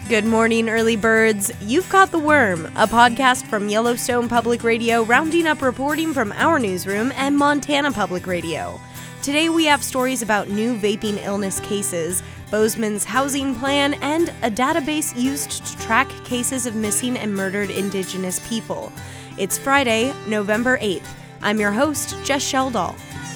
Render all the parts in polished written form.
Good morning, early birds. You've Caught the Worm, a podcast from Yellowstone Public Radio rounding up reporting from our newsroom and Montana Public Radio. Today we have stories about new vaping illness cases, Bozeman's housing plan, and a database used to track cases of missing and murdered Indigenous people. It's Friday, November 8th. I'm your host, Jess Sheldall.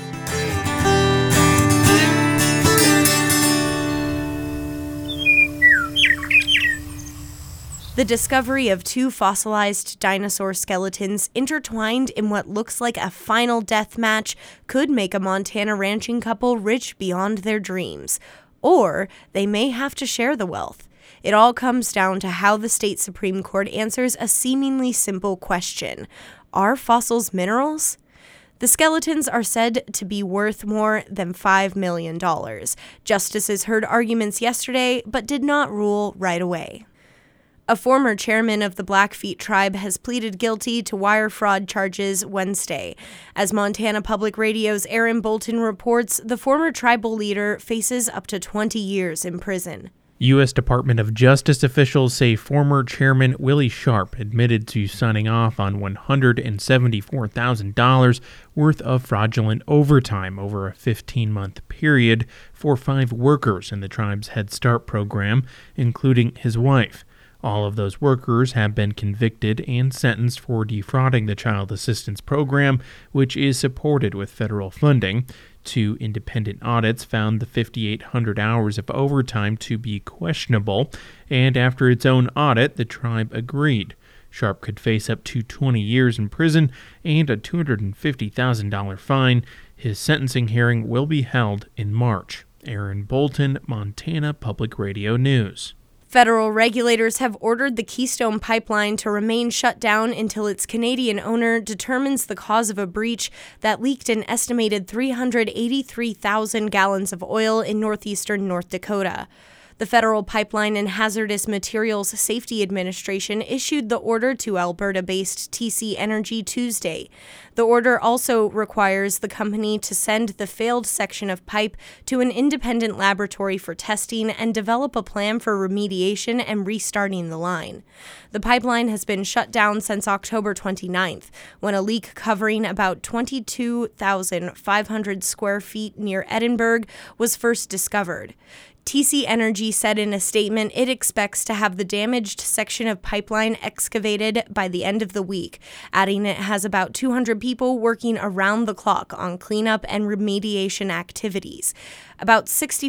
The discovery of two fossilized dinosaur skeletons intertwined in what looks like a final death match could make a Montana ranching couple rich beyond their dreams. Or they may have to share the wealth. It all comes down to how the state Supreme Court answers a seemingly simple question. Are fossils minerals? The skeletons are said to be worth more than $5 million. Justices heard arguments yesterday, but did not rule right away. A former chairman of the Blackfeet tribe has pleaded guilty to wire fraud charges Wednesday. As Montana Public Radio's Aaron Bolton reports, the former tribal leader faces up to 20 years in prison. U.S. Department of Justice officials say former Chairman Willie Sharp admitted to signing off on $174,000 worth of fraudulent overtime over a 15-month period for 5 workers in the tribe's Head Start program, including his wife. All of those workers have been convicted and sentenced for defrauding the Child Assistance Program, which is supported with federal funding. 2 independent audits found the 5,800 hours of overtime to be questionable, and after its own audit, the tribe agreed. Sharp could face up to 20 years in prison and a $250,000 fine. His sentencing hearing will be held in March. Aaron Bolton, Montana Public Radio News. Federal regulators have ordered the Keystone Pipeline to remain shut down until its Canadian owner determines the cause of a breach that leaked an estimated 383,000 gallons of oil in northeastern North Dakota. The Federal Pipeline and Hazardous Materials Safety Administration issued the order to Alberta-based TC Energy Tuesday. The order also requires the company to send the failed section of pipe to an independent laboratory for testing and develop a plan for remediation and restarting the line. The pipeline has been shut down since October 29th, when a leak covering about 22,500 square feet near Edinburgh was first discovered. TC Energy said in a statement it expects to have the damaged section of pipeline excavated by the end of the week, adding it has about 200 people working around the clock on cleanup and remediation activities. About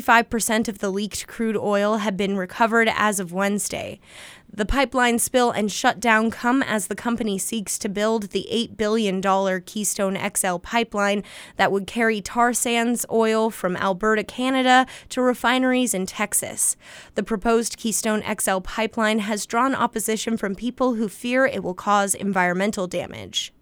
65% of the leaked crude oil had been recovered as of Wednesday. The pipeline spill and shutdown come as the company seeks to build the $8 billion Keystone XL pipeline that would carry tar sands oil from Alberta, Canada, to refineries in Texas. The proposed Keystone XL pipeline has drawn opposition from people who fear it will cause environmental damage.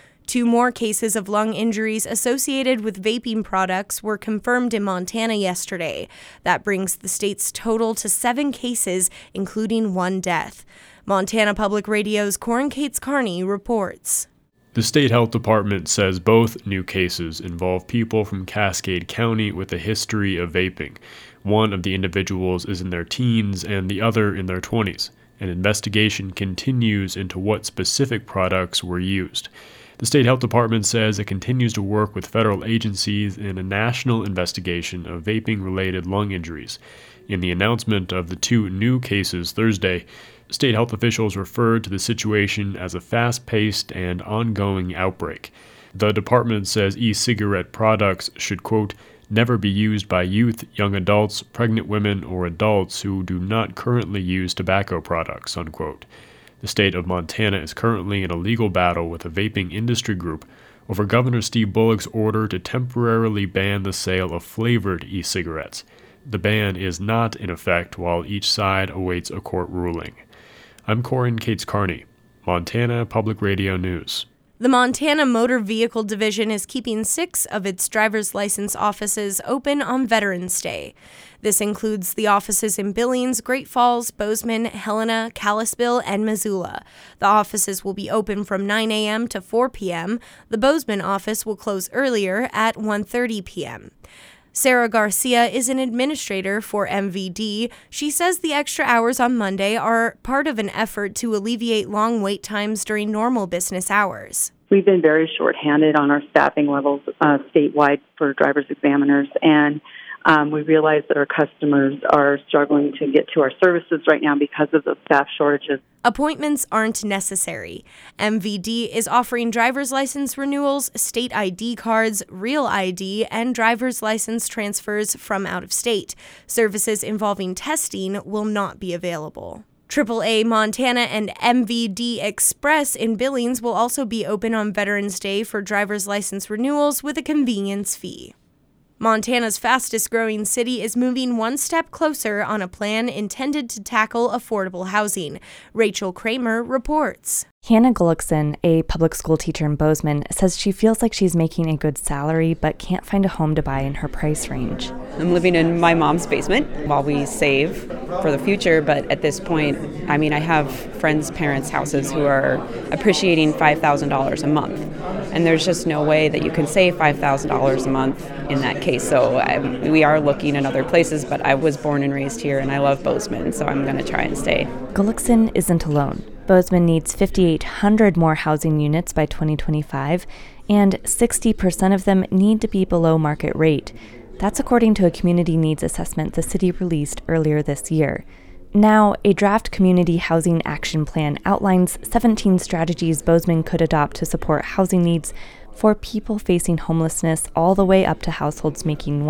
2 more cases of lung injuries associated with vaping products were confirmed in Montana yesterday. That brings the state's total to 7 cases, including 1 death. Montana Public Radio's Corin Cates Carney reports. The state health department says both new cases involve people from Cascade County with a history of vaping. One of the individuals is in their teens and the other in their 20s. An investigation continues into what specific products were used. The state health department says it continues to work with federal agencies in a national investigation of vaping-related lung injuries. In the announcement of the 2 new cases Thursday, state health officials referred to the situation as a fast-paced and ongoing outbreak. The department says e-cigarette products should, quote, never be used by youth, young adults, pregnant women, or adults who do not currently use tobacco products, unquote. The state of Montana is currently in a legal battle with a vaping industry group over Governor Steve Bullock's order to temporarily ban the sale of flavored e-cigarettes. The ban is not in effect while each side awaits a court ruling. I'm Corin Cates Carney, Montana Public Radio News. The Montana Motor Vehicle Division is keeping 6 of its driver's license offices open on Veterans Day. This includes the offices in Billings, Great Falls, Bozeman, Helena, Kalispell, and Missoula. The offices will be open from 9 a.m. to 4 p.m. The Bozeman office will close earlier at 1:30 p.m. Sarah Garcia is an administrator for MVD. She says the extra hours on Monday are part of an effort to alleviate long wait times during normal business hours. We've been very shorthanded on our staffing levels statewide for driver's examiners, and we realize that our customers are struggling to get to our services right now because of the staff shortages. Appointments aren't necessary. MVD is offering driver's license renewals, state ID cards, real ID, and driver's license transfers from out of state. Services involving testing will not be available. AAA Montana and MVD Express in Billings will also be open on Veterans Day for driver's license renewals with a convenience fee. Montana's fastest-growing city is moving one step closer on a plan intended to tackle affordable housing. Rachel Kramer reports. Hannah Gullickson, a public school teacher in Bozeman, says she feels like she's making a good salary but can't find a home to buy in her price range. I'm living in my mom's basement while we save for the future, but at this point, I have friends' parents' houses who are appreciating $5,000 a month, and there's just no way that you can save $5,000 a month in that case. So we are looking in other places, but I was born and raised here, and I love Bozeman, so I'm going to try and stay. Gullickson isn't alone. Bozeman needs 5,800 more housing units by 2025, and 60% of them need to be below market rate. That's according to a community needs assessment the city released earlier this year. Now, a draft community housing action plan outlines 17 strategies Bozeman could adopt to support housing needs for people facing homelessness all the way up to households making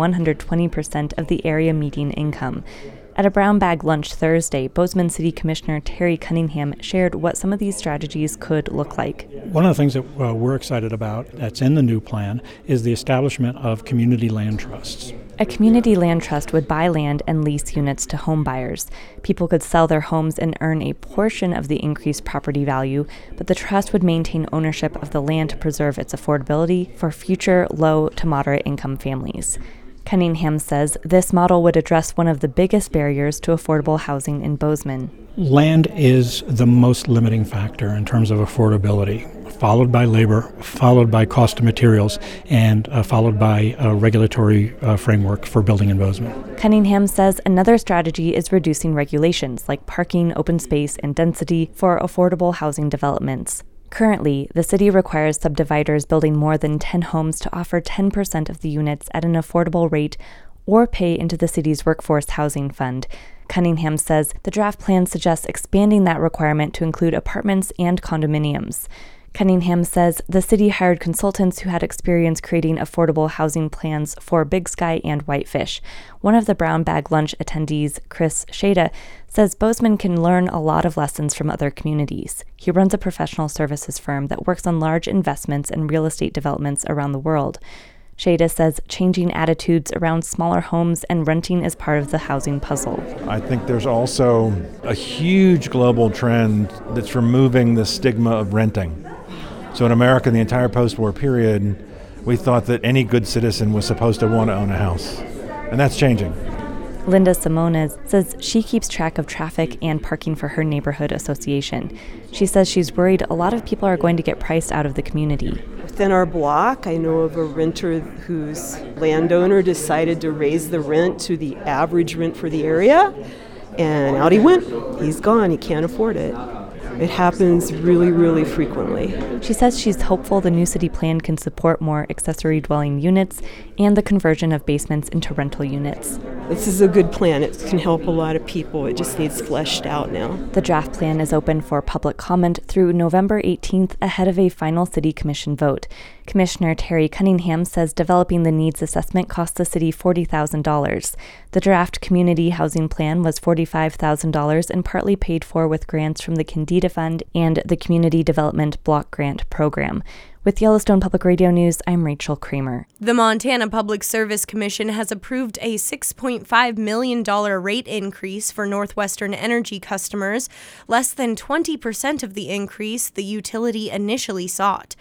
120% of the area median income. At a brown bag lunch Thursday, Bozeman City Commissioner Terry Cunningham shared what some of these strategies could look like. One of the things that we're excited about that's in the new plan is the establishment of community land trusts. A community land trust would buy land and lease units to home buyers. People could sell their homes and earn a portion of the increased property value, but the trust would maintain ownership of the land to preserve its affordability for future low to moderate income families. Cunningham says this model would address one of the biggest barriers to affordable housing in Bozeman. Land is the most limiting factor in terms of affordability, followed by labor, followed by cost of materials, and followed by a regulatory framework for building in Bozeman. Cunningham says another strategy is reducing regulations like parking, open space, and density for affordable housing developments. Currently, the city requires subdividers building more than 10 homes to offer 10% of the units at an affordable rate or pay into the city's workforce housing fund. Cunningham says the draft plan suggests expanding that requirement to include apartments and condominiums. Cunningham says the city hired consultants who had experience creating affordable housing plans for Big Sky and Whitefish. One of the brown bag lunch attendees, Chris Shada, says Bozeman can learn a lot of lessons from other communities. He runs a professional services firm that works on large investments and real estate developments around the world. Shada says changing attitudes around smaller homes and renting is part of the housing puzzle. I think there's also a huge global trend that's removing the stigma of renting. So in America, the entire post-war period, we thought that any good citizen was supposed to want to own a house. And that's changing. Linda Simones says she keeps track of traffic and parking for her neighborhood association. She says she's worried a lot of people are going to get priced out of the community. Within our block, I know of a renter whose landowner decided to raise the rent to the average rent for the area, and out he went. He's gone. He can't afford it. It happens really, really frequently. She says she's hopeful the new city plan can support more accessory dwelling units and the conversion of basements into rental units. This is a good plan. It can help a lot of people. It just needs fleshed out now. The draft plan is open for public comment through November 18th ahead of a final city commission vote. Commissioner Terry Cunningham says developing the needs assessment cost the city $40,000. The draft community housing plan was $45,000 and partly paid for with grants from the Candida Fund and the Community Development Block Grant Program. With Yellowstone Public Radio News, I'm Rachel Kramer. The Montana Public Service Commission has approved a $6.5 million rate increase for Northwestern Energy customers, less than 20% of the increase the utility initially sought.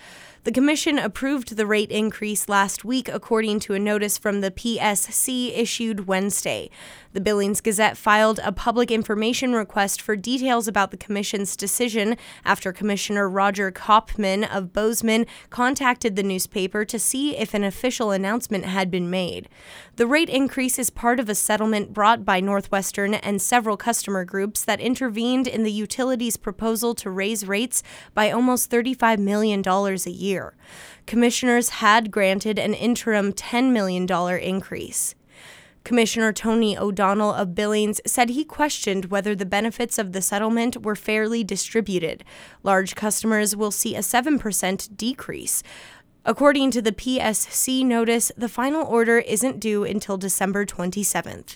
The commission approved the rate increase last week, according to a notice from the PSC issued Wednesday. The Billings Gazette filed a public information request for details about the commission's decision after Commissioner Roger Kopman of Bozeman contacted the newspaper to see if an official announcement had been made. The rate increase is part of a settlement brought by Northwestern and several customer groups that intervened in the utility's proposal to raise rates by almost $35 million a year. Commissioners had granted an interim $10 million increase. Commissioner Tony O'Donnell of Billings said he questioned whether the benefits of the settlement were fairly distributed. Large customers will see a 7% decrease. According to the PSC notice, the final order isn't due until December 27th.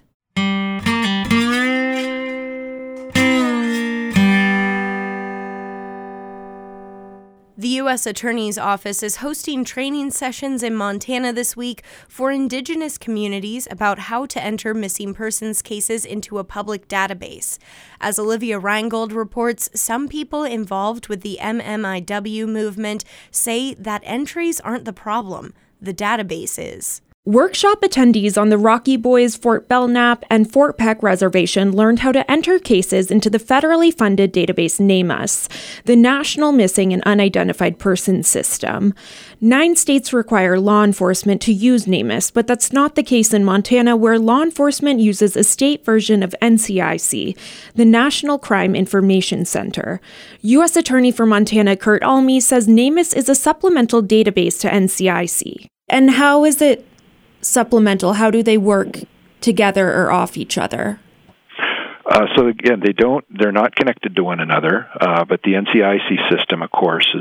The U.S. Attorney's Office is hosting training sessions in Montana this week for Indigenous communities about how to enter missing persons cases into a public database. As Olivia Reingold reports, some people involved with the MMIW movement say that entries aren't the problem, the database is. Workshop attendees on the Rocky Boys, Fort Belknap, and Fort Peck Reservation learned how to enter cases into the federally funded database NamUs, the National Missing and Unidentified Persons System. 9 states require law enforcement to use NamUs, but that's not the case in Montana, where law enforcement uses a state version of NCIC, the National Crime Information Center. U.S. Attorney for Montana Kurt Almy says NamUs is a supplemental database to NCIC. And how is it supplemental? How do they work together or off each other? So again, they're not connected to one another, but the NCIC system, of course,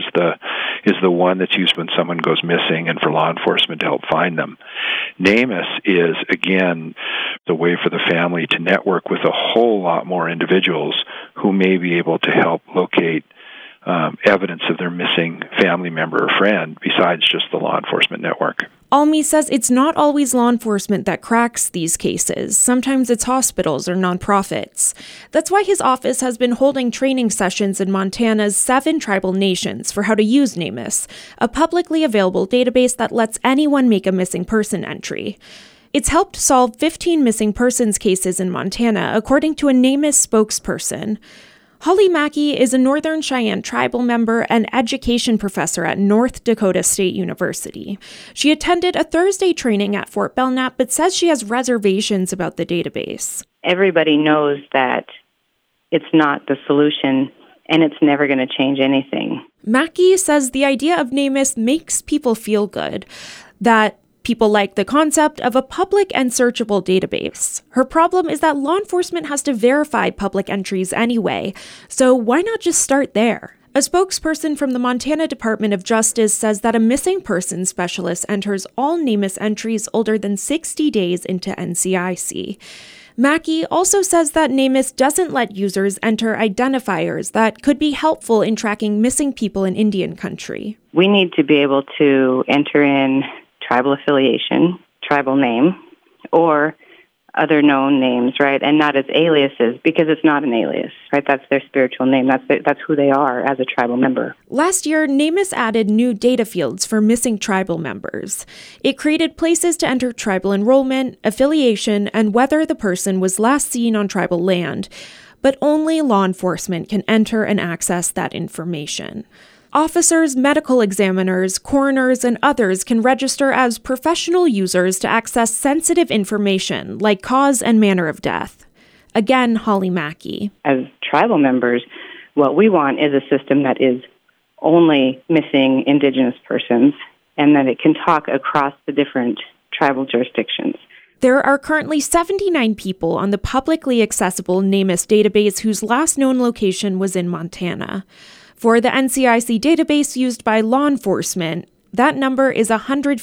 is the one that's used when someone goes missing and for law enforcement to help find them. NamUs is, again, the way for the family to network with a whole lot more individuals who may be able to help locate evidence of their missing family member or friend besides just the law enforcement network. Almy says it's not always law enforcement that cracks these cases. Sometimes it's hospitals or nonprofits. That's why his office has been holding training sessions in Montana's 7 tribal nations for how to use NamUs, a publicly available database that lets anyone make a missing person entry. It's helped solve 15 missing persons cases in Montana, according to a NamUs spokesperson. Holly Mackey is a Northern Cheyenne tribal member and education professor at North Dakota State University. She attended a Thursday training at Fort Belknap, but says she has reservations about the database. Everybody knows that it's not the solution, and it's never going to change anything. Mackey says the idea of NamUs makes people feel good, that people like the concept of a public and searchable database. Her problem is that law enforcement has to verify public entries anyway, so why not just start there? A spokesperson from the Montana Department of Justice says that a missing person specialist enters all NamUs entries older than 60 days into NCIC. Mackey also says that NamUs doesn't let users enter identifiers that could be helpful in tracking missing people in Indian country. We need to be able to enter in tribal affiliation, tribal name, or other known names, right? And not as aliases, because it's not an alias, right? That's their spiritual name. That's who they are as a tribal member. Last year, NamUs added new data fields for missing tribal members. It created places to enter tribal enrollment, affiliation, and whether the person was last seen on tribal land. But only law enforcement can enter and access that information. Officers, medical examiners, coroners, and others can register as professional users to access sensitive information like cause and manner of death. Again, Holly Mackey. As tribal members, what we want is a system that is only missing Indigenous persons and that it can talk across the different tribal jurisdictions. There are currently 79 people on the publicly accessible NamUs database whose last known location was in Montana. For the NCIC database used by law enforcement, that number is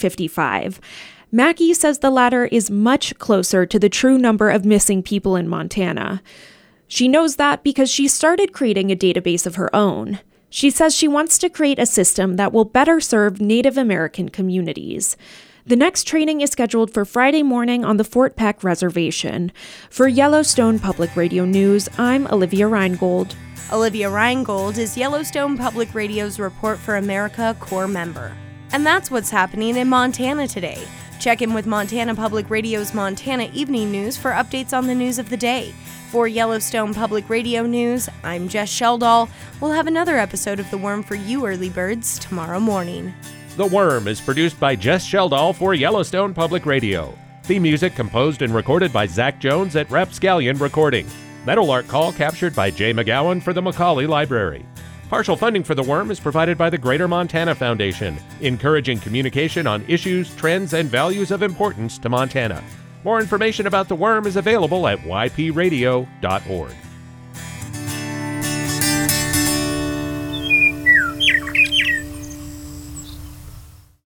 155. Mackey says the latter is much closer to the true number of missing people in Montana. She knows that because she started creating a database of her own. She says she wants to create a system that will better serve Native American communities. The next training is scheduled for Friday morning on the Fort Peck Reservation. For Yellowstone Public Radio News, I'm Olivia Reingold. Olivia Reingold is Yellowstone Public Radio's Report for America Corps member. And that's what's happening in Montana today. Check in with Montana Public Radio's Montana Evening News for updates on the news of the day. For Yellowstone Public Radio News, I'm Jess Sheldall. We'll have another episode of The Worm for you early birds tomorrow morning. The Worm is produced by Jess Sheldall for Yellowstone Public Radio. Theme music composed and recorded by Zach Jones at Rapscallion Recording. Meadowlark Call captured by Jay McGowan for the Macaulay Library. Partial funding for The Worm is provided by the Greater Montana Foundation, encouraging communication on issues, trends, and values of importance to Montana. More information about The Worm is available at ypradio.org.